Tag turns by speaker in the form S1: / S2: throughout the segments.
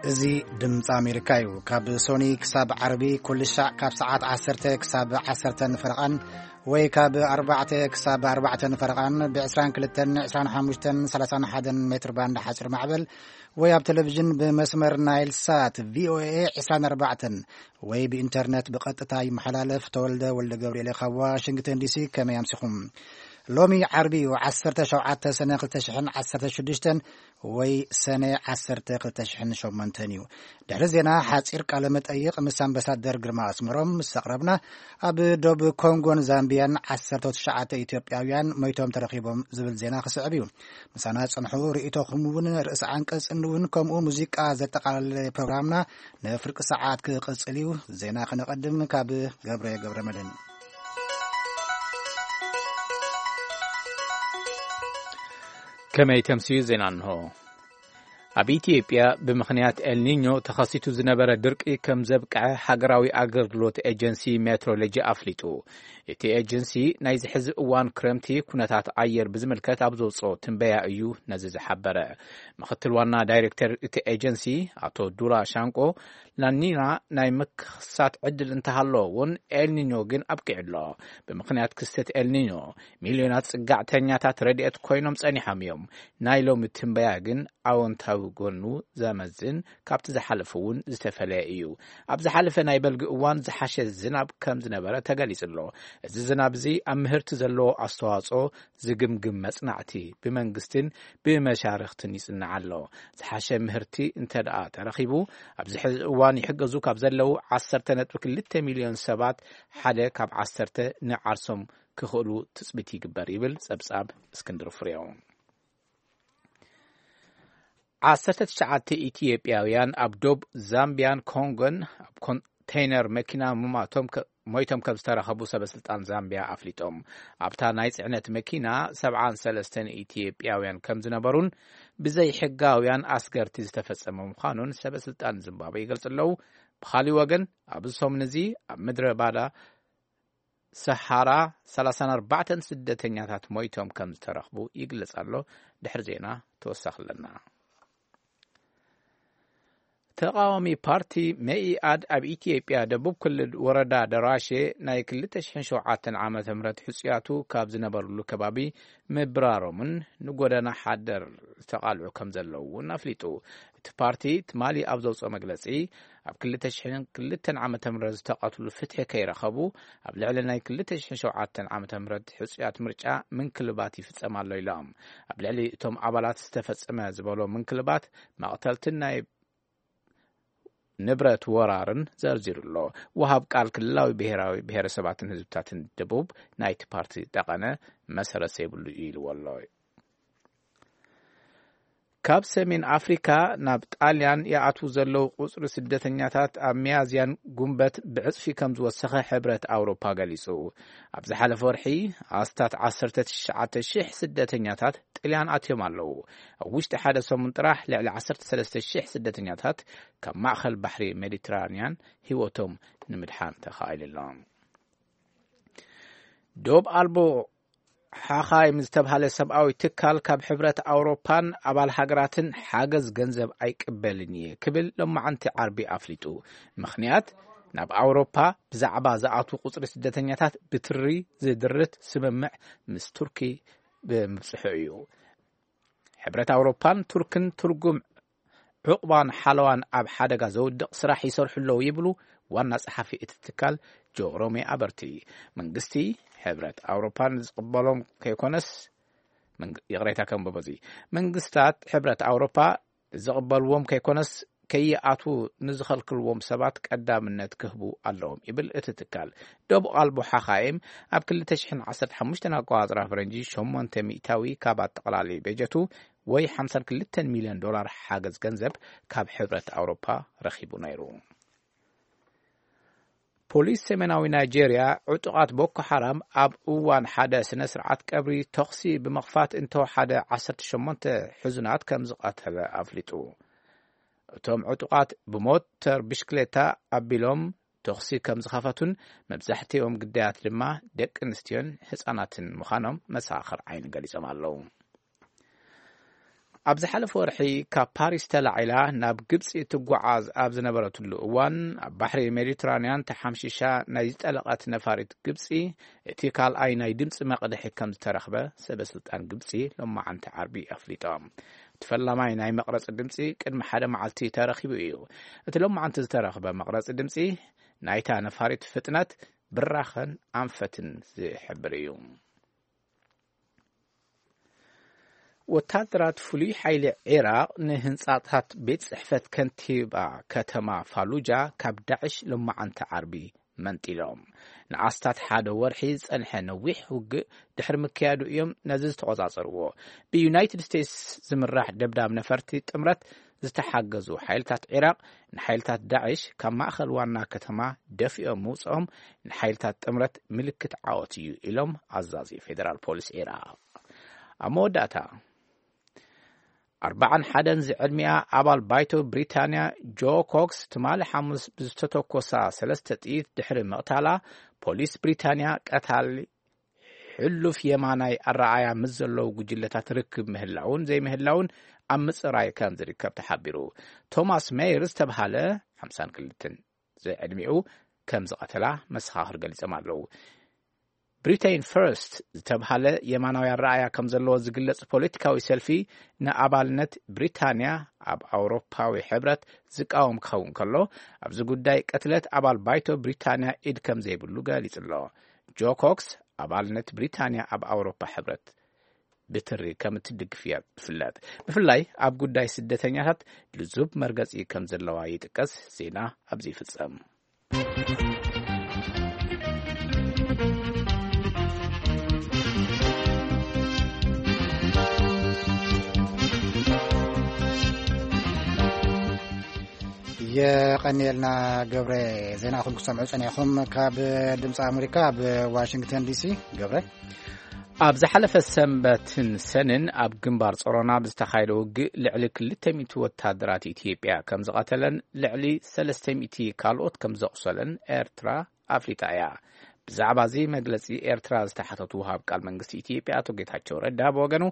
S1: زي دمت أمريكا يو كاب سوني كساب عربي كل شع كاب ساعات 10 كساب 10 فرقان ويكاب 4 كساب 4 فرقان بعشران كلتن 25 31 متر باند حصر معبل وياب تلفزيون بمسمر نايل سات VOA 24 وي بإنترنت بقطة محلالف تولد ولد جبريل واشنطن دي سي كما يمسخهم لومي عربي وعسرت شوعات سنة قلتشحن عسرت شدشتن وي سنة عسرت قلتشحن شومنتنيو دحرزينا حاصير قلمت أيق مسان بسادر جرما اسمرم مستقربنا أب دوب كونغون زامبيان عسرت تشعات إثيوبياويان ميتهم ترخيبهم زبل زينا خسعبيو مسانا صنحو رئيتوخمون رئيس عنقص انون كمو موزيقا زتقال برنامجنا نفرق ساعات كقصليو زينا خنقدم كاب جبر مدن
S2: كما يتمسي زينانه أبيتيبيا بمخنيات النينيو تخصيتو زنبرة درقي كم زبقع حقراوي أغرلوت ايجنسي مترولوجي أفليتو إتي ايجنسي نايز حز اوان كرمتي كونتات عير بزملكت أبزوصو تنبيا ايو نزيز حبرة مختلوانا دايركتر إتي ايجنسي عطو دورا شانكو لانينا ناي مكسات عدل انتهالو ون النينيو جن أبقع الله بمخنيات كستت النينيو مليونات سقع تنياتات رديت كوينوم ساني حاميوم نايلو متنبيا جن أونتاو قنو زامزن كابت زحالفون زتفلائيو أب زحالف نايبلغ اوان زحاش الزناب كم زنبرة تقاليس الله الزناب زي أمهرت زلو أستواصو زقمقم مصنعتي بمنقستن بمشارختن يصنعالو زحاش مهرتي انتدعات رخيبو أب زحز اوان يحقزو كاب زلو 10.2 مليون سبات حدا كاب 10 نعرسم كخلو تثبتي قبار يبل سبساب اسكندر فريون 19 ኢትዮጵያውያን አብዶብ ዛምቢያን ኮንጎን ኮንቴነር መኪና ሞይቶም ከብስተረኸቡ ሰበስልጣን ዛምቢያ አፍሊጦም ኣብታ ናይ ጽዕነት መኪና 73 ኢትዮጵያውያን ከም ዝነበሩን ብዘይ ሕጋውያን አስገርቲ ዝተፈጸመ ምዃኑን ሰበስልጣን ዚምባብዌ ይገልጽለው ብኻሊ ወገን ኣብሶም ነዚ ኣብ ምድረ ባዳ ሰሃራ 34 ስደተኛታት ሞይቶም ከም ዝተረኸቡ ይግለጻሎ ድሕሪ ዜና ተወሳኽለና ተቃዋሚ ፓርቲ መኢአድ ኣብ ኢትዮጵያ ደቡብ ክልል ወረዳ ደራሼ ናይ 2007 ዓመተ ምህረት ሕጽያቱ ካብ ዝነበሩሉ ከባቢ ምብራሮምን ንጎደና ሓደር ተቃልዑ ከም ዘለዉ ናፍሊጡ እቲ ፓርቲ ትማሊ ኣብ ዘውፅኦ መግለጺ ኣብ 2002 ዓመተ ምህረት ዝተቃትሉ ፍትሒ ከይረኸቡ ኣብ ልዕሊ ናይ 2007 ዓመተ ምህረት ሕጽያት ምርጫ ምንክልባት ይፍጸማሎ ኢሎም ኣብ ልዕሊ እቶም ኣባላት ዝተፈጸመ ዝበሎ ምንክልባት መቕተልትን ናይ ንብረት ወራርን ዘርዚሩሎ ወሃብ ቃል ክልላዊ ብሔራዊ ብሔረሰባትን ህዝብታትን ደቡብ ናይቲ ፓርቲ ጠቐነ መሰረት ዘይብሉ ኢልወሎ ካብ ሰሜን አፍሪካ ናብ ጣልያን ያኣትው ዘለው ቁጽሪ ስደተኛታት ኣብ ሚያዝያን ጉንበት ብዕጽፊ ከም ዝወሰኸ ሕብረት ኣውሮፓ ገሊጹ ኣብ ዝሓለፈ ወርሒ ኣስታት 19,000 ስደተኛታት ጣልያን ኣትዮም ኣለው ኣብ ውሽጢ ሓደ ሰሙን ጥራሕ ልዕሊ 13,000 ስደተኛታት ካብ ማእኸል ባሕሪ ሜዲትራንያን ህይወቶም ንምድሓን ተኻኢሎም ዶብ ኣልቦ ሓኻይ ምዝተብሃለ ሰብኣዊ ትካል ካብ ሕብረት ኣውሮፓን ኣባል ሃገራትን ሓገዝ ገንዘብ ኣይቅበልን እየ ክብል ሎማዓንቲ ዓርቢ ኣፍሊጡ ምኽንያት ናብ ኣውሮፓ ብዛዕባ ዝኣቱ ቁጽሪ ስደተኛታት ብትሪ ዝድርት ስምምዕ ምስ ቱርኪ ብምብጽሑ እዩ ሕብረት ኣውሮፓን ቱርክን ትርጉም ዕቁባን ሓለዋን ኣብ ሓደጋ ዘውድቕ ስራሕ ይሰርሑለው ይብሉ ዋና ጸሓፊ እቲ ትካል ጆሮሜ ኣበርቲ መንግስቲ ሕብረት ኣውሮፓን ዝቕበሎም ከይኮነስ ይቕሬታ ከም በበዚ መንግስታት ሕብረት ኣውሮፓ ዝቕበልዎም ከይኮነስ ከይኣቱ ንዝኸልክልዎም ሰባት ቀዳምነት ክህቡ ኣለዎም ይብል እቲ ትካል ዶብ ኣልቦ ሓኻይም ኣብ 2015 ኣቆጻጽራ ፈረንጂ 800 ካብ ኣጠቓላሊ በጀቱ ወይ $52 ሚልዮን ሓገዝ ገንዘብ ካብ ሕብረት ኣውሮፓ ረኺቡ ነይሩ ፖሊስ ሰሜናዊ ናይጄሪያ ዕጡቃት ቦኮ ሓራም ኣብ እዋን ሓደ ስነ ስርዓት ቀብሪ ተኽሲ ብመኽፋት እንተወሓደ 18 ሕዙናት ከም ዝቐተለ ኣፍሊጡ እቶም ዕጡቃት ብሞተር ብሽክሌታ ኣቢሎም ተኽሲ ከም ዝኸፈቱን መብዛሕትኦም ግዳያት ድማ ደቂ ኣንስትዮን ህፃናትን ምዃኖም መሳኸር ዓይኒ ገሊጾም ኣለዉ ኣብዚ ሓለፈ ወርሒ ካብ ፓሪስ ተላዒላ ናብ ግብፂ ትጓዓዝ ኣብ ዝነበረትሉ እዋን ኣብ ባሕሪ ሜዲትራንያን ተሓምሺሻ ናይ ዝጠለቐት ነፋሪት ግብፂ እቲ ካልኣይ ናይ ድምፂ መቕድሒ ከም ዝተረኽበ ሰበስልጣን ግብፂ ሎማዓንቲ ዓርቢ ኣፍሊጦም። ተፈላማይ ናይ መቕረፂ ድምፂ ቅድሚ ሓደ መዓልቲ ተረኺቡ እዩ። እቲ ሎማዓንቲ ዝተረኽበ መቕረፂ ድምፂ ናይታ ነፋሪት ፍጥነት ብራኸን ኣንፈትን ዝሕብር እዩ። ወታደራት ፍሉይ ሓይሊ ኢራቅ ንህንጻታት ቤት ጽሕፈት ከንቲባ ከተማ ፋሉጃ ካብ ዳዕሽ ሎማዓንቲ ዓርቢ መንጢሎም። ንኣስታት ሓደ ወርሒ ዝጸንሐ ነዊሕ ውግእ ድሕሪ ምክያዱ እዮም ነዚ ዝተቆጻጸርዎ። ብዩናይትድ ስቴትስ ዝምራሕ ደብዳብ ነፈርቲ ጥምረት ዝተሓገዙ ሓይልታት ኢራቅ ንሓይልታት ዳዕሽ ካብ ማእኸል ዋና ከተማ ደፊኦም ምውፅኦም ንሓይልታት ጥምረት ምልክት ዓወት እዩ ኢሎም ኣዛዚ ፌደራል ፖሊስ ኢራቅ። ኣብ መወዳእታ 41 ዝዕድሚያ ኣባል ባይቶ ብሪታንያ ጆ ኮክስ ትማሊ ሓሙስ ብዝተተኮሳ 3 ጥይት ድሕሪ ምቕታላ ፖሊስ ብሪታንያ ቀታሊ ሕሉፍ የማናይ ኣረኣያ ምስ ዘለዉ ጉጅለታት ርክብ ምህላውን ዘይምህላውን ኣብ ምጽራይ ከም ዝርከብ ተሓቢሩ። ቶማስ ሜየር ዝተባሃለ 52 ዝዕድሚኡ ከም ዝቐተላ መሰኻኽር ገሊጾም ኣለዉ። ብሪቴን ፈርስት ዝተባሃለ የማናዊ ኣረኣያ ከም ዘለዎ ዝግለጽ ፖለቲካዊ ሰልፊ ንኣባልነት ብሪታንያ ኣብ ኣውሮፓዊ ሕብረት ዝቃወም ክኸውን ከሎ ኣብዚ ጉዳይ ቀትለት ኣባል ባይቶ ብሪታንያ ኢድ ከም ዘይብሉ ገሊጹ ኣሎ። ጆ ኮክስ ኣባልነት ብሪታንያ ኣብ ኣውሮፓ ሕብረት ብትሪ ከም እትድግፍ እያ ትፍለጥ። ብፍላይ ኣብ ጉዳይ ስደተኛታት ልዙብ መርገጺ ከም ዘለዋ ይጥቀስ። ዜና ኣብዚ ይፍጸም።
S1: የቀኒልና ገብረ ዜና ኩሉ ሰምዑ ጸኒኹም ካብ ድምፂ ኣሜሪካ በዋሽንግተን ዲሲ። ገብረ
S2: ኣብ ዝሓለፈ ሰንበትን ሰንን ኣብ ግንባር ጾሮና ብዝተኻየደ ውግእ ልዕሊ 200 ወታደራት ኢትዮጵያ ከም ዝቐተለን ልዕሊ 300 ካልኦት ከም ዘቑሰለን ኤርትራ ኣፍሊጣ እያ። ብዛዕባ እዚ መግለጺ ኤርትራ ዝተሓተቱ ውሃብ ቃል መንግስቲ ኢትዮጵያ ኣቶ ጌታቸው ረዳ ብወገኑ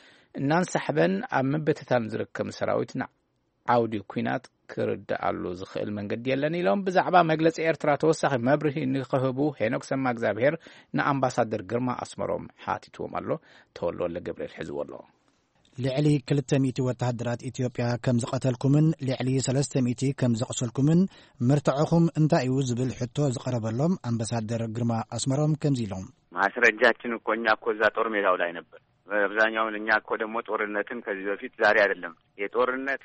S2: እናንሳሕበን ኣብ ምብትታን ዝርከብ ሰራዊት ዓውዲ ኩናት ክርዳኣሉ ዝኽእል መንገዲ የለን ኢሎም ብዛዕባ መግለጺ ኤርትራ ተወሳኺ መብርሂ ንኽህቡ ሄኖክ ሰማእግዚኣብሔር ንኣምባሳደር ግርማ ኣስመሮም ሓቲትዎም ኣሎ። ተወልወለ ገብርኤል ሒዝዎ ኣሎ።
S1: ልዕሊ 200 ወታደራት ኢትዮጵያ ከም ዝቐተልኩምን ልዕሊ 300 ከም ዘቕሰልኩምን ምርትዕኹም እንታይ እዩ ዝብል ሕቶ ዝቐረበሎም ኣምባሳደር ግርማ ኣስመሮም ከምዚ ኢሎም
S3: ማስረጃችን እኮ እኛ እኮ እዛ ጦር ሜዳው ላይ ነበር። በአብዛኛውን እኛ እኮ ደግሞ ጦርነትን ከዚህ በፊት ዛሬ አይደለም የጦርነት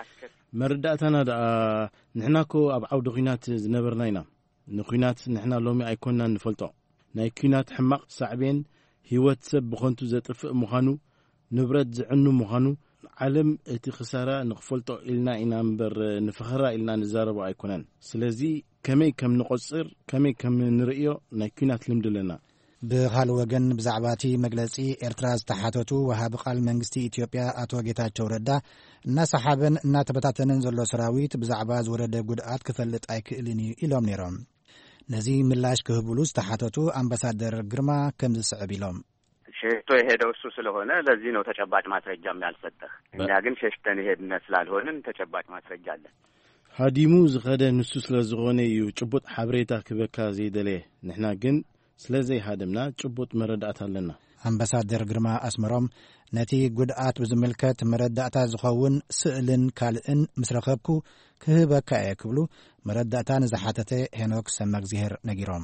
S4: መርዳእታና ንሕና ኮ ኣብ ዓውዲ ኩናት ዝነበርና ኢና። ንኩናት ንሕና ሎሚ ኣይኮንና ንፈልጦ። ናይ ኩናት ሕማቕ ሳዕቤን ህይወት ሰብ ብኾንቱ ዘጥፍእ ምዃኑ ንብረት ዝዕኑ ምዃኑ ዓለም እቲ ክሳራ ንኽፈልጦ ኢልና ኢና እምበር ንፍኽራ ኢልና ንዛረቦ ኣይኮነን። ስለዚ ከመይ ከም ንቆጽር ከመይ ከም ንርእዮ ናይ ኩናት ልምዲ ኣለና። ብኻልእ ወገን ብዛዕባ እቲ መግለጺ ኤርትራ ዝተሓተቱ ወሃቢ ቃል መንግስቲ ኢትዮጵያ ኣቶ ጌታቸው ረዳ እናሰሓበን እናተበታተነን ዘሎ ሰራዊት ብዛዕባ ዝወረደ ጉድኣት ክፈልጥ ኣይክእልን እዩ ኢሎም ነይሮም። ነዚ ምላሽ ክህብሉ ዝተሓተቱ ኣምባሳደር ግርማ ከም ዝስዕብ ኢሎም
S3: ሸሽቶ የሄደው እሱ ስለሆነ ለዚህ ነው ተጨባጭ ማስረጃም ያልሰጠህ። እኛ ግን ሸሽተን የሄድን ስላልሆንን ተጨባጭ ማስረጃ አለን።
S4: ሃዲሙ ዝኸደ ንሱ ስለዝኾነ እዩ ጭቡጥ ሓበሬታ ክበካ ዘይደለየ። ንሕና ግን ስለዘይ ሃደምና ጭቡጥ መረዳእታ ኣለና።
S1: ኣምባሳደር ግርማ ኣስመሮም ነቲ ጉድኣት ብዝምልከት መረዳእታ ዝኸውን ስእልን ካልእን ምስ ረኸብኩ ክህበካ እየ ክብሉ መረዳእታ ንዝሓተተ ሄኖክ ሰማእግዚኣብሔር ነጊሮም።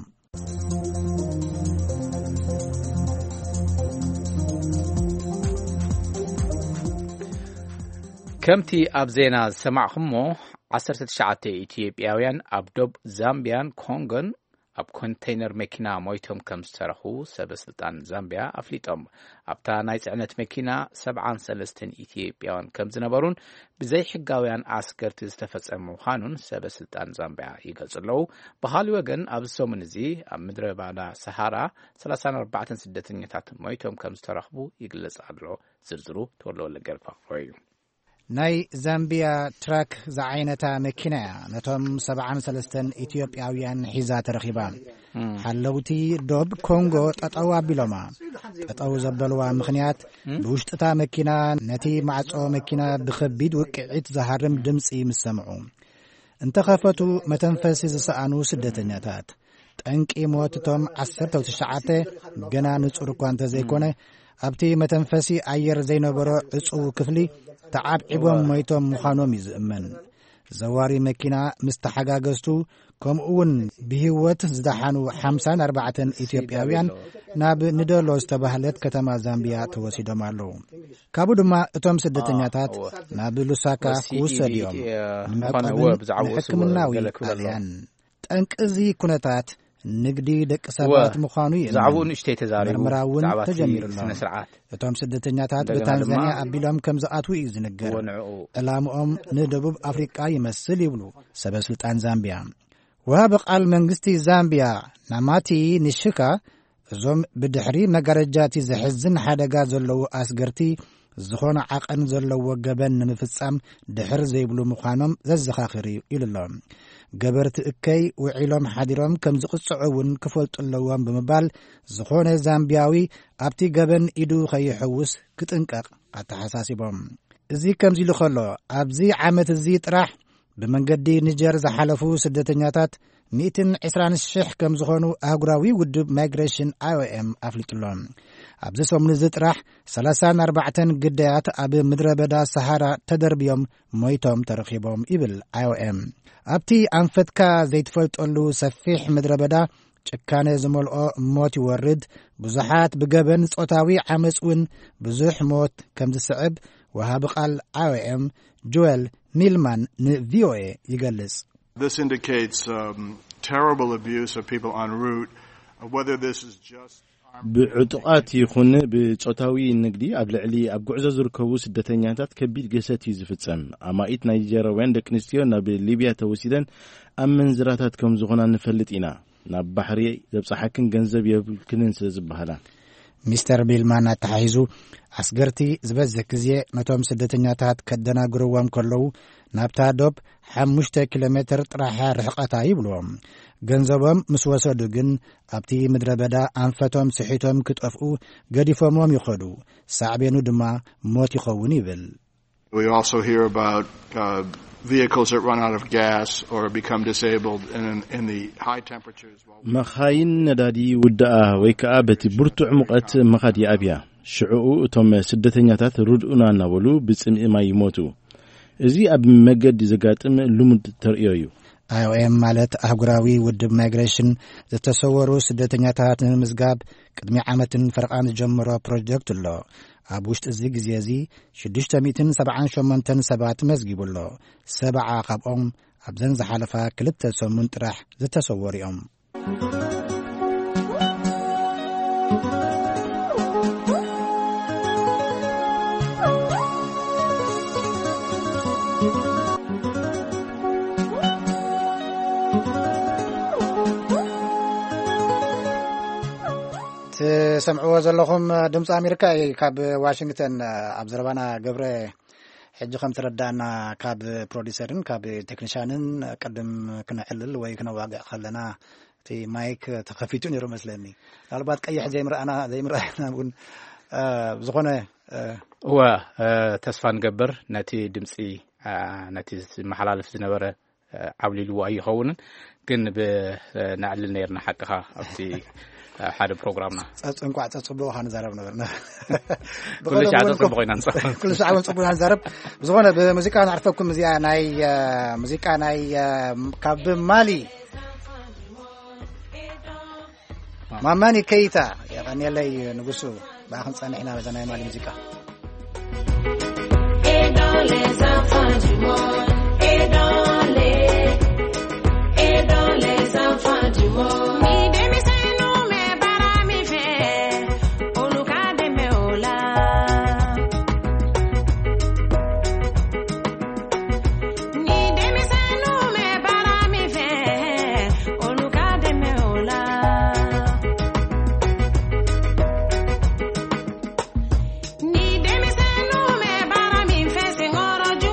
S2: ከምቲ ኣብ ዜና ዝሰማዕኹሞ 19 ኢትዮጵያውያን ኣብ ዶብ ዛምቢያን ኮንጎን ኣብ ኮንቴይነር መኪና ሞይቶም ከም ዝተረኹ ሰበስልጣን ዛምቢያ ኣፍሊጦም። ኣብታ ናይ ጽዕነት መኪና 73 ኢትዮጵያውያን ከም ዝነበሩን ብዘይ ሕጋውያን ኣስገርቲ ዝተፈጸመ ምዃኑን ሰበስልጣን ዛምቢያ ይገልጹ ኣለዉ። ብኻልእ ወገን ኣብ ሰሙን እዚ ኣብ ምድረ ባዳ ሰሃራ 34 ስደተኛታት ሞይቶም ከም ዝተረኽቡ ይግለጽ ኣሎ። ዝርዝሩ ተወልወለ ገርፋ እዩ።
S1: ናይ ዛምቢያ ትራክ ዝዓይነታ መኪና ነቶም 73 ኢትዮጵያውያን ሒዛ ተረኺባ ሓለውቲ ዶብ ኮንጎ ጠጠው ኣቢሎማ ጠጠው ዘበልዋ ምኽንያት ብውሽጥታ መኪና ነቲ ማዕጾ መኪና ብኸቢድ ውቅዒት ዝሃርም ድምፂ ምሰምዑ እንተኸፈቱ መተንፈሲ ዝሰኣኑ ስደተኛታት ጠንቂ ሞትቶም 19 ገና ንጹር እኳ እንተዘይኮነ ኣብቲ መተንፈሲ ኣየር ዘይነበሮ ዕጹው ክፍሊ ተዓብዒቦም ሞይቶም ምዃኖም ይዝእመን ዘዋሪ መኪና ምስ ተሓጋገዝቱ ከምኡውን ብህይወት ዝደሓኑ 54 ኢትዮጵያውያን ናብ ንደሎ ዝተባህለት ከተማ ዛምቢያ ተወሲዶም ኣለዉ ካብኡ ድማ እቶም ስደተኛታት ናብ ሉሳካ ውሰድዮም ንሕክምናዊ ጣልያን ጠንቅዚ ኩነታት ንግዲ ደቂ ሰባት ምዃኑ
S2: ዛዕባኡ ንእሽተይ ተዛሪቡ
S1: ምርምራውን ተጀሚሩሎም እቶም ስደተኛታት በታንዛንያ ኣቢሎም ከም ዝኣትዉ እዩ ዝነገር ዕላምኦም ንደቡብ ኣፍሪቃ ይመስል ይብሉ ሰበስልጣን ዛምቢያ ወሃቢ ቃል መንግስቲ ዛምቢያ ናማቲ ንሽካ እዞም ብድሕሪ መጋረጃቲ ዝሕዝን ሓደጋ ዘለዉ ኣስገርቲ ዝኾነ ዓቐን ዘለዎ ገበን ንምፍጻም ድሕር ዘይብሉ ምዃኖም ዘዘኻኽር ኢሉሎም ገበርቲ እከይ ውዒሎም ሓዲሮም ከም ዝቕጽዑ እውን ክፈልጡ ኣለዎም ብምባል ዝኾነ ዛምቢያዊ ኣብቲ ገበን ኢዱ ኸይሕውስ ክጥንቀቕ ኣተሓሳሲቦም እዚ ከምዚ ኢሉ ኸሎ ኣብዚ ዓመት እዚ ጥራሕ ብመንገዲ ኒጀር ዝሓለፉ ስደተኛታት 120,000 ከም ዝኾኑ ኣህጉራዊ ውድብ ማይግሬሽን IOM ኣፍሊጡሎም ኣብዚ ሰሙን እዚ ጥራሕ 34 ግዳያት ኣብ ምድረ በዳ ሰሃራ ተደርብዮም ሞይቶም ተረኺቦም ይብል IOM ኣብቲ ኣንፈትካ ዘይትፈልጠሉ ሰፊሕ ምድረ በዳ ጭካነ ዝመልኦ ሞት ይወርድ ብዙሓት ብገበን ጾታዊ ዓመፅ እውን ብዙሕ ሞት ከም ዝስዕብ ወሃቢ ቃል IOM ጆኤል ሚልማን ንቪኦኤ ይገልጽ
S5: This indicates terrible abuse of people en route whether this is just
S4: ብዕጡቃት ይኹን ብጾታዊ ንግዲ ኣብ ልዕሊ ኣብ ጉዕዞ ዝርከቡ ስደተኛታት ከቢድ ገሰት እዩ ዝፍጸም ኣማኢት ናይጀርያውያን ደቂ ኣንስትዮ ናብ ሊብያ ተወሲደን ኣብ መንዝራታት ከም ዝኾና ንፈልጥ ኢና ናብ ባሕሪ ዘብፅሓክን ገንዘብ የብልክንን ስለ ዝበሃላ
S1: ሚስተር ቢልማን ኣተሓሒዙ ኣስገርቲ ዝበዝሕ ግዜ ነቶም ስደተኛታት ከደናግርዎም ከለዉ ናብታ ዶብ 5 ኪሎ ሜትር ጥራሕ ርሕቐታ ይብልዎም ገንዘቦም ምስ ወሰዱ ግን ኣብቲ ምድረ በዳ ኣንፈቶም ስሒቶም ክጠፍኡ ገዲፎሞም ይኸዱ ሳዕቤኑ ድማ ሞት ይኸውን ይብል
S5: We also hear about vehicles that run out of gas or become disabled in the high temperatures.
S4: መኻይን ነዳዲ ውድኣ ወይ ከዓ በቲ ብርቱዕ ሙቐት መኻድ ይኣብያ ሽዑኡ እቶም ስደተኛታት ሩድኡና እናበሉ ብጽምኢ ማይ ይሞቱ እዚ ኣብ መገዲ ዘጋጥም ልሙድ ተርእዮ እዩ IOM ማለት ኣህጉራዊ ውድብ ማይግሬሽን ዝተሰወሩ ስደተኛታት ንምዝጋብ ቅድሚ ዓመትን ፈርቓን ጀምሮ ፕሮጀክት ኣሎ ኣብ ውሽጢ እዚ ግዜ እዚ 678 ሰባት መዝጊቡሎ 70 ካብኦም ኣብዘን ዝሓለፋ 2 ሰሙን ጥራሕ ዝተሰወሩ እዮም ሰምዕዎ ዘለኹም ድምፂ ኣሜሪካ ካብ ዋሽንግተን ኣብ ዘረባና ገብረ ሕጂ ከም ትረዳእና ካብ ፕሮዲሰርን ካብ ቴክኒሻንን ቅድም ክንሕልል ወይ ክነዋግዕ ከለና እቲ ማይክ ተኸፊቱ ነይሩ መስለኒ ምናልባት ቀይሕ ዘይምርኣና እውን ዝኾነ
S2: እወ ተስፋ ንገብር ነቲ ድምፂ ነቲ መሓላለፍ ዝነበረ ዓብሊልዎ ኣይኸውንን ግን ብናዕልል ነርና ሓቅኻ ኣብቲ ሓደ ፕሮግራምና
S1: ጸጽንቋዕ ጸጽብዎ ኻን ዛረብ ነበርና
S2: ኩሉ ሻዕ ጸጽብ ኮይና ንጸብ
S1: ኩሉ ሻዕ ጸጽብና ዛረብ ዝኾነ ብሙዚቃ ንዕርፈኩም እዚኣ ናይ ሙዚቃ ናይ ካብ ማሊ ማማኒ ከይታ ያቀኒለይ ንጉሱ ባኽን ጸኒሕና በዛ ናይ ማሊ ሙዚቃ
S6: Ni demisenu me bara min fesi ngoro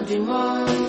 S6: du monde.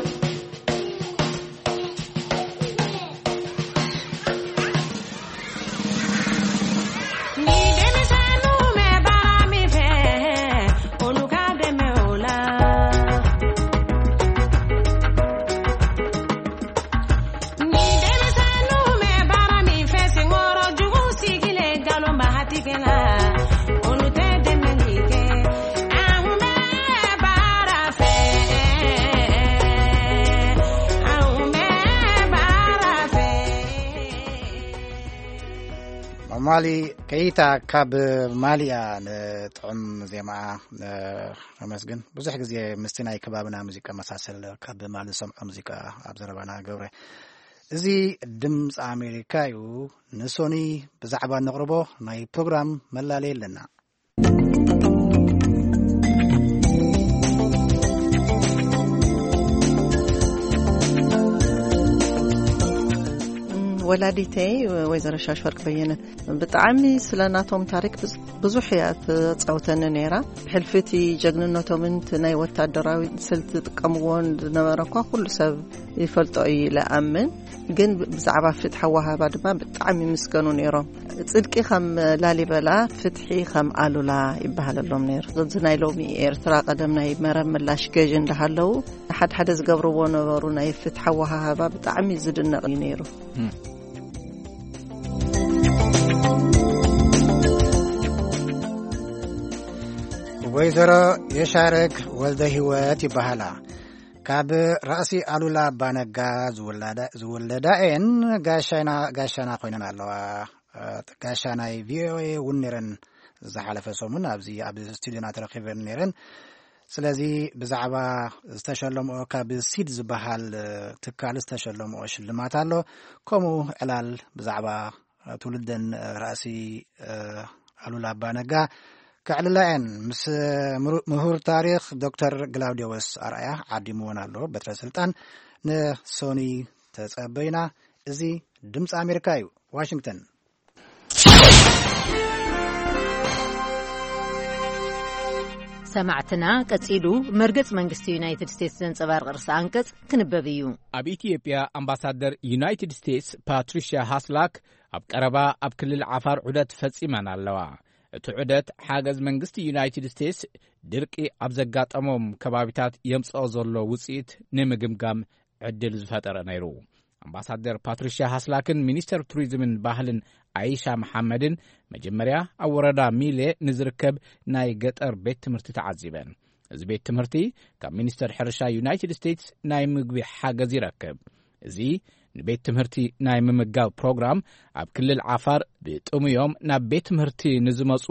S1: مالي كيتا كاب ماليا نطعم زيما مسجن بزح غزي مستناي كبابنا موسيقى مساسل كاب مال سمع موسيقى ابزربانا غبره ازي دمص امريكايو نسوني بزعبا نقربو ناي بروجرام ملالي لنا
S7: ولادتي وزير شاشورك بينت بطعمي سلاناتهم تاريخ بزوحيات تصوتن نيرا بحلفتي جغننتهم انت ناي وتادراوي سلت تقمون نبركو كل سب يفلطو يلامن ግን ብዛዕባ ፍትሕ ወሃባ ድማ ብጣዕሚ ምስገኑ ነይሮም ጽድቂ ከም ላሊበላ ፍትሒ ከም አሉላ ይባሃለሎም ነይሩ ዝናይ ሎሚ ኤርትራ ቀደም ናይ መረብ ምላሽ ገዥ እንዳሃለው ሓደ ዝገብርዎ ነበሩ ናይ ፍትሕ ወሃባ ብጣዕሚ ዝድነቕ ነይሩ
S1: ወይዘሮ የሻረክ ወልደ ህይወት ይባሃላ ካብ ራእሲ አሉላ ባነጋ ዝወለዳን ጋሻና ኮይነን ኣለዋ ጋሻናይ ቪኦኤ ውንነረን ዝሓለፈ ሰሙን ኣብዚ ኣብ ስቱዲዮና ተረኺበን ነረን ስለዚ ብዛዕባ ዝተሸለመኦ ካብ ሲድ ዝበሃል ትካል ዝተሸለመኦ ሽልማት ኣሎ ከምኡ ዕላል ብዛዕባ ትውልደን ራእሲ አሉላ ባነጋ كعللان مس مهور تاريخ دكتور غلاوديوس أرأيا عديمون الله بتر سلطان نسوني تسابينا زي دمس أمريكايو واشنطن
S8: سمعتنا كتسيلو مرقص منغستي يونايتد ستيتس زنصبار قرص أنقص كنببيو
S2: أب إثيوبيا أمباسادر يونايتد ستيتس باتريشيا هاسلاك أب قربا أب كل العفار عدد فتصيمان اللوا تعدت حاجز منغستي يونايتد ستيتس درقي أبزقات أموم كبابتات يمسأو زولو وصيت نمجمجام عدل زفتر نيرو أمباسادر باتريشيا هاسلاكن مينيستر توريزمن باهلن عيشة محمدن مجمريا أوردا ميلي نزركب ناي قطر بيت تمرتي تعذبن إذ بيت تمرتي كمينيستر حرشا يونايتد ستيتس ناي مقبي حاجز يركب إذي نبيت تمهرتي ناي ممقال بروغرام عب كل العفار بيتقوم يوم نبيت تمهرتي نزمصو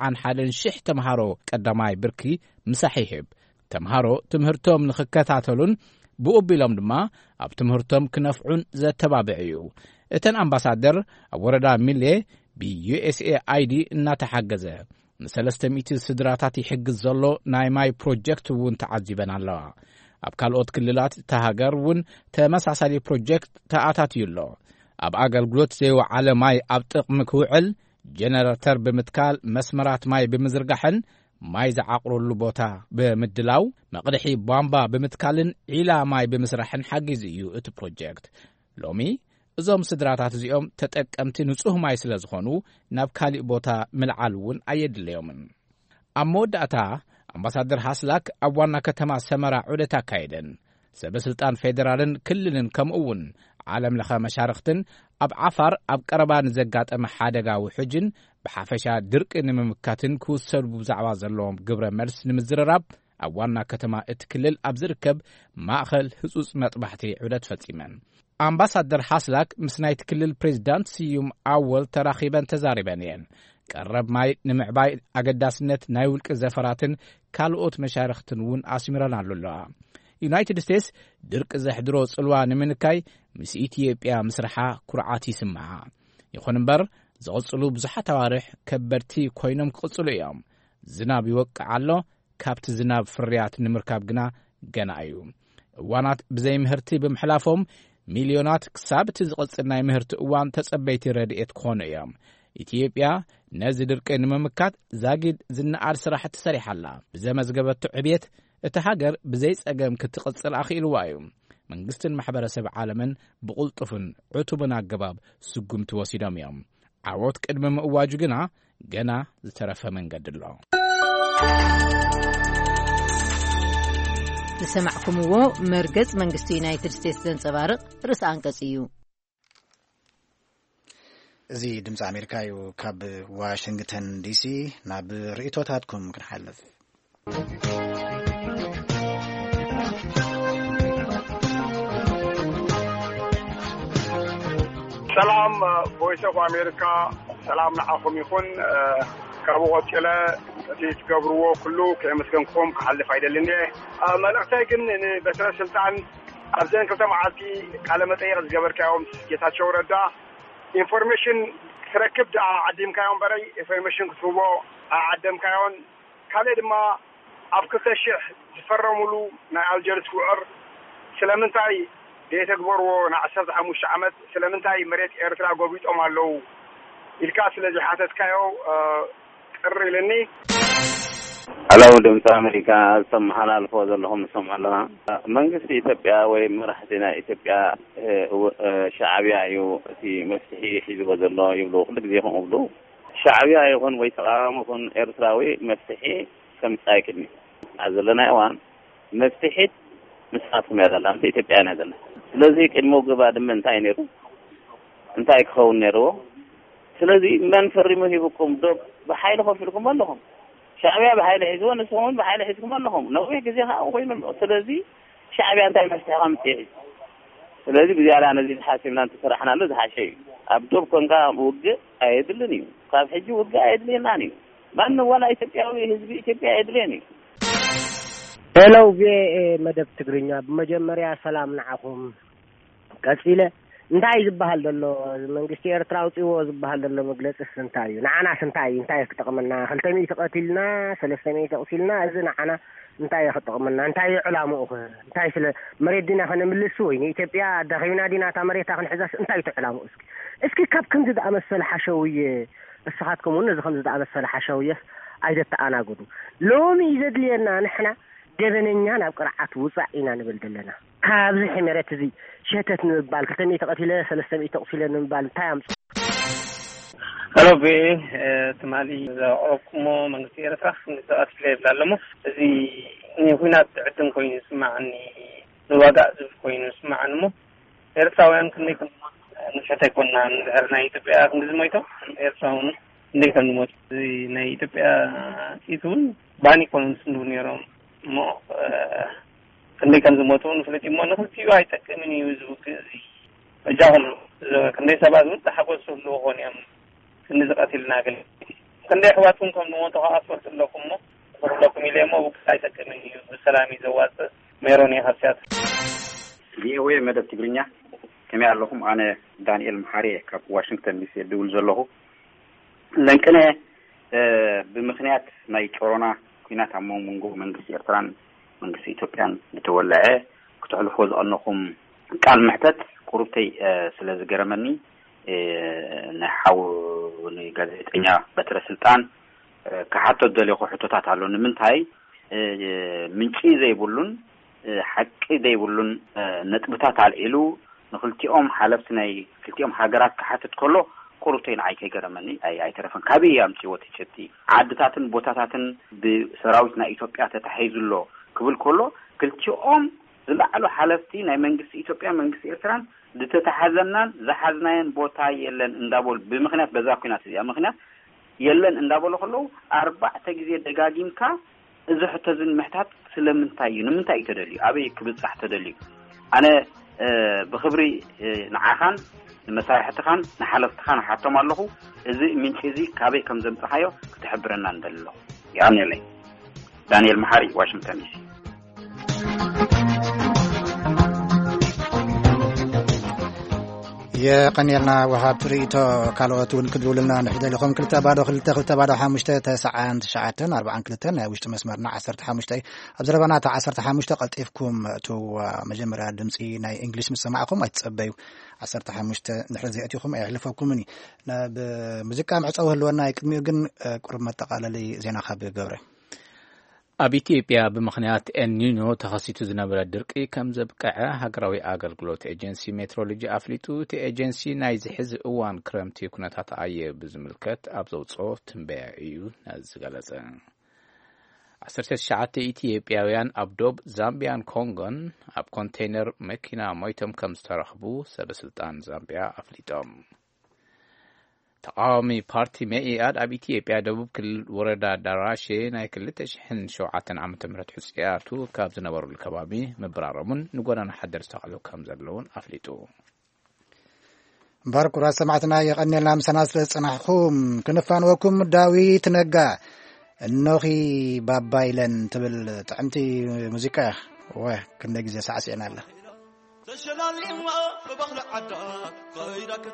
S2: 9 تمهارو قدماي بركي مساحيهب تمهارو تمهرتهم نخكتاتلون بقبيلهم دما عب تمهرتهم كنفعون زتبابعيو اتن امباسادر وردا ميلي بي USAID ناتحجزه نسلسته ميتي سدراتاتي حجز زلو ناي ماي بروجكت وون تعذبن الله أب كالوت كللات تهاجرون تمساسالي بروجكت تأتاتيلو أب أجل جلوت زيو على ماي أبتق مكوعل جنراتر بمتكال مسمرات ماي بمزرقحن ماي زعقرو اللبوتا بمدلاو مقدحي بامبا بمتكالن إلى ماي بمسرحن حاجزيو إت بروجكت لومي زوم سدراتات زيوم تتأك أمتي نصوه ماي سلازخونو ناب كالي بوتا ملعالون أيد اليومن أمود أتا أمباسادر هاسلاك أبوانا كتما سمرا عودتا كايدن سبسلطان فيدرالن كلن كمؤون عالم لخا مشارختن أب عفر أب قربان زقات أم حادقا وحجن بحافشا درق نممكاتن كوسر بزعوا زلوم قبر مرس نمزرراب أبوانا كتما اتكلل أبزركب ماخل حسوس مطبحتي عودت فتيمن أمباسادر هاسلاك مسناي تكلل بريزيدانت سيوم أول تراخيبا تزاربانيين قرب ماي نمعباي أقداسنت نايولك زفراتن كالوت مشارختن ون آسمران اللولا يونايتد ستيتس درك زحدرو صلوا نمنكاي مس إثيوبيا مسرحة كرعاتي سمعها يخوننبر زغصلو بزحة توارح كبرتي كوينم قصلو يوم زناب يوقع علو كابت زناب فريات نمركاب جنا أيوم وانات بزي مهرتي بمحلافهم مليونات كسابت زغصلنا مهرت وان تسبيتي ردئت كون يوم ኢትዮጵያ ነዚ ድርቂ ንምምካት ዛጊድ ዝነኣር ስራሕቲ ሰሪሓላ ብዘመዝገበቱ ዕብየት እቲ ሃገር ብዘይ ጸገም ክትቕጽል ኣኽኢልዋ እዩ መንግስትን ማሕበረሰብ ዓለምን ብቕልጡፍን ዕቱብን ኣገባብ ስጉምቲ ወሲዶም እዮም ዓወት ቅድሚ ምእዋጁ ግና ገና ዝተረፈ መንገዲ ኣሎ
S8: ዝሰማዕኩምዎ መርገጽ መንግስቲ ዩናይትድ ስቴትስ ዘንጸባርቕ ርእሰ አንቀጽ እዩ
S1: እዚ ድምፂ ኣሜሪካ እዩ ካብ ዋሽንግተን ዲሲ ናብ ርእቶታትኩም ክንሓልፍ
S6: ሰላም ቮይስ ኦፍ አሜሪካ ሰላም ንዓኹም ይኹን ካብ ወጥለ እቲ ትገብርዎ ኩሉ ከመስገንኩም ክሓልፍ አይደልኒ መልእክተይ ግን በትረ ስልጣን ኣብዘን ክልተ መዓልቲ ቃለ መጠይቅ ዝገበርካዮም ጌታቸው ረዳ ኢንፎርሜሽን ትረክብ ዳ ዓዲምካዮም በረይ ኢንፎርሜሽን ክትህቦ ዓደምካዮን ካልእ ድማ ኣብ 2000 ዝፈረሙሉ ናይ ኣልጀርስ ውዕር ስለምንታይ ደተግበርዎ ን15 ዓመት ስለምንታይ መሬት ኤርትራ ጎቢጦም ኣለው ኢልካ ስለዚ ሓተትካዮ ቅር ኢልኒ
S9: አላው ድምፂ ኣሜሪካ ሰማሓላልፎ ዘለኹም ሰማዓለና መንግስቲ ኢትዮጵያ ወይ መራሕቲና ኢትዮጵያ ሻዕብያ እዩ እቲ መፍትሒ ሒዝዎ ዘሎ ይብሉ ኩሉ ግዜ ይብሉ ሻዕብያ ይኹን ወይ ተቃዋሚ ይኹን ኤርትራዊ መፍትሒ ከምፃይክኒ አዘለና እዋን መፍትሒ ምስሓትኩም ያዘላ እንተ ኢትዮጵያ ያዘላ ስለዚ ቅድሞ ግባ ድማ እንታይ ነይሩ እንታይ ክኸውን ነይሩ ስለዚ መን ፈሪሙ ሂብኩም ዶ በሓይል ከፍልኩም ኣለኹም ሻዕብያ በሓይል ሒዝዎ ንስኹም በሓይል ሒዝኩም ኣለኹም ነዊሕ ግዜ ከዓ ኮይኑ ስለዚ ሻዕብያ እንታይ መፍትሒ ከምፅሒ ስለዚ ብዝያዳ ነዚ ሓሲብና እንትስራሕና ኣሎ ዝሓሸ እዩ ኣብ ዶብ ኮንካ ውግእ ኣየድልን እዩ ካብ ሕጂ ውግእ ኣየድልየናን እዩ ማን ዋላ ኢትዮጵያዊ ህዝቢ ኢትዮጵያ ኣየድልየን እዩ
S10: ሄሎ መደብ ትግርኛ በመጀመሪያ ሰላም ንዓኹም ቀፂለ እንታይ ዝበሃል ዘሎ መንግስቲ ኤርትራ አውፅዎ ዝበሃል ዘሎ መግለጽስ እንታይ እዩ ንዓና እንታይ ክጠቅመና 200 ቀቲልና 300 ቀሲልና እዚ ንዓና እንታይ ክጠቅመና እንታይ ዕላምኡ እንታይ ስለ መሬት ዲና ከነምልስ ወይ ኢትዮጵያ ዳኺና ዲና ታ መሬታ ክንሕዛስ እንታይ ትዕላምኡ እስኪ ካብ ከምዚ ዝኣመሰለ ሓሸውየ እስኻትኩም ወን እዚ ከምዚ ዝኣመሰለ ሓሸውየ ኣይደተኣናገዱ ሎሚ ይዘድልየና ንሕና ደበነኛ ናብ ቅርዓት ውፃእ ኢና ንብል ዘለና ካብዚ ሕመረት እዚ ሸተት ንባል 200 ቀቲለ 300 ቀሲለ ንባል እንታይ ኣምፅ
S11: ሄሎ ተማሊ ዘኦኩሞ መንግስቲ ኤርትራ ንሰዓት ለብላለሞ እዚ ንሁናት ዕድም ኮይኑ ስማዕኒ ንዋጋእ ዝብል ኮይኑ ስማዕንሞ ኤርትራውያን ክንይኩም ንፈታይ ኮና ንዝሕርና ኢትዮጵያ ክንዝሞይቶ ኤርትራውን እንደይከም ዝሞት ናይ ኢትዮጵያ ኢቱን ባኒ ኮንስ ነይሮም ሞ ክንደይ ከም ዝሞቱ ንፍለጥ ሞ ንኽልቲዩ ኣይጠቅምን እዩ ዝውግእ እዚ እጃኹም ክንደይ ሰባት እውን ተሓጎሱ ኣለዎ ኾን እዮም ክንዲ ዝቐትልና ግን ክንደይ ኣሕዋትኩም ከም ዝሞቱ ከዓ ትፈልጡ ኣለኩም ሞ ትፈልለኩም ኢለ ሞ ውግእ ኣይጠቅምን እዩ ብሰላም እዩ ዘዋፅእ ሜሮን እየ ካብስያት
S12: ቪኦኤ መደብ ትግርኛ ከመይ ኣለኹም ኣነ ዳንኤል መሓሪ ካብ ዋሽንግተን ዲሲ ድውል ዘለኹ ለንቅነ ብምክንያት ናይ ጮሮና ኩናት ኣብ መንጎ መንግስቲ ኤርትራን መንግስቲ ኢትዮጵያን ዝተወልዐ ክትሕልፎ ዝቐነኹም ቃል ምሕተት ቁርብተይ ስለ ዝገረመኒ ንሓው ንጋዜጠኛ በትረ ስልጣን ካሓቶ ደለኹ ሕቶታት ኣሎ ንምንታይ ምንጪ ዘይብሉን ሓቂ ዘይብሉን ነጥብታት አልዒሉ ንኽልቲኦም ሓለፍቲ ናይ ክልቲኦም ሃገራት ካሓትት ከሎ ቁርብተይ ንዓይ ከይገረመኒ ኣይተረፈን ካበይ ኣምፂዎ ትቸቲ ዓድታትን ቦታታትን ብሰራዊት ናይ ኢትዮጵያ ተታሒዙሎ ክብል ከሎ ክልቲኦም ዝለዓሉ ሓለፍቲ ናይ መንግስቲ ኢትዮጵያ መንግስቲ ኤርትራን ዝተታሓዘናን ዝሓዝናየን ቦታ የለን እንዳበሉ ብምክንያት በዛ ኩናት እዚኣ ምክንያት የለን እንዳበሉ ከለው 4 ግዜ ደጋጊምካ እዚ ሕቶዝን ምሕታት ስለምንታይ እዩ ንምንታይ ተደልዩ ኣበይ ክብፅሕ ተደልዩ ኣነ ብኽብሪ ንዓኻን ንመሳርሕትኻን ንሓለፍትኻን ሓቶም ኣለኹ እዚ ምንጪ እዚ ካበይ ከም ዘምፅኻዮ ክትሕብረና እንደሎ ያኔለይ ዳንኤል መሓሪ ዋሽንግተን ዲሲ
S1: የቀኒልና ወሃብ ትርኢቶ ካልኦት እውን ክድውልና ንሕደልኹም 2222994 ናይ ውሽጢ መስመርና 15 ኣብ ዘረባና 15 ቀልጢፍኩም እቱ መጀመርያ ድምፂ ናይ እንግሊሽ ምሰማዕኩም ኣይትጸበዩ 15 ንሕር ዘይኣትኹም ኣይሕልፈኩምኒ ብሙዚቃ ምዕፀው ህልወና ይቅድሚኡ ግን ቁርብ መጠቃለሊ ዜና ካብ ገብረ
S2: ኣብ ኢትዮጵያ ብምኽንያት ኤልኒኞ ተኸሲቱ ዝነበረ ድርቂ ከም ዘብቅዐ ሃገራዊ ኣገልግሎት ኤጀንሲ ሜትሮሎጂ ኣፍሊጡ እቲ ኤጀንሲ ናይ ዝሕዚ እዋን ክረምቲ ኩነታት ኣየር ብዝምልከት ኣብ ዘውፅኦ ትንበያ እዩ ዝገለጸ 19 ኢትዮጵያውያን ኣብ ዶብ ዛምቢያን ኮንጎን ኣብ ኮንቴይነር መኪና ሞይቶም ከም ዝተረኽቡ ሰበስልጣን ዛምቢያ ኣፍሊጦም ተቃዋሚ ፓርቲ መኢአድ ኣብ ኢትዮጵያ ደቡብ ክልል ወረዳ ዳራሼ ናይ 2007 ዓመተ ምህረት ሕጽያቱ ካብ ዝነበሩሉ ከባቢ ምብራረሙን ንጎዳና ሓደር ዝተኻሉ ከም ዘለውን ኣፍሊጡ
S1: ባርኩራ ሰማዕትና የቀነልና ምሰና ስለ ጽናሕኩም ክንፋንወኩም ዳዊት ነጋ እኖኺ ባባይለን ትብል ጥዕምቲ ሙዚቃ ወይ ክንደ ግዜ ሳዕስዕና ኣላ ተሸላሊማ በባኽለ ዓዳ ቀይዳከት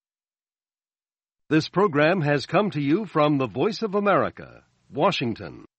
S13: This program has come to you from the Voice of America, Washington.